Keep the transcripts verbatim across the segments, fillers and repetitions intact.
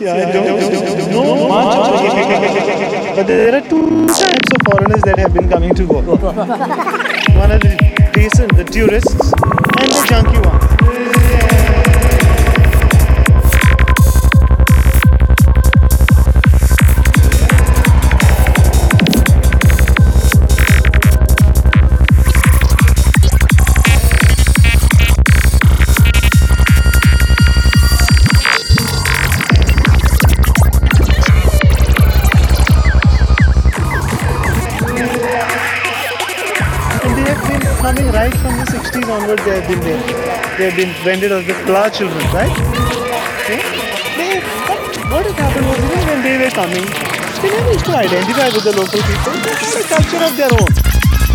yeah, I don't know much of it. But there are two types of foreigners that have been coming to Goa. One are the decent, the tourists, and the junkie ones. Coming right from the sixties onwards, they have been there. They have been branded as the Pla children, right? Okay. They, but what has happened was, even when they were coming, they never used to identify with the local people. They had a culture of their own.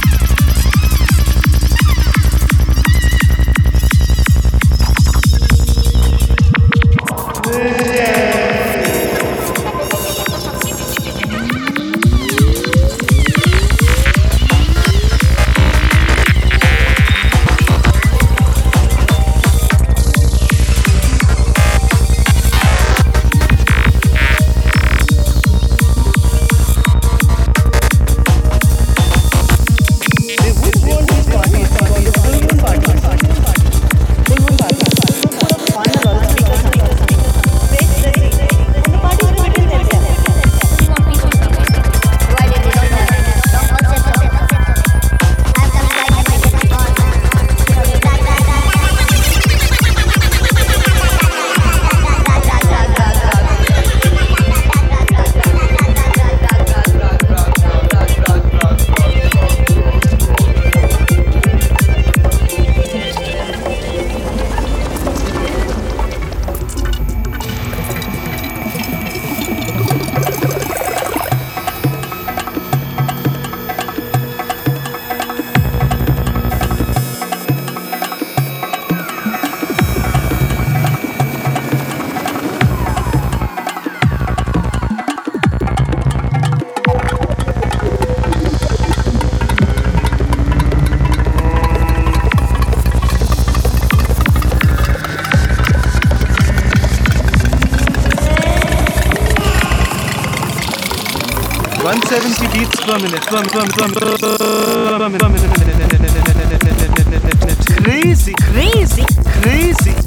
one seventy beats per minute. Per, per, per, per, per minute. Crazy, crazy, crazy.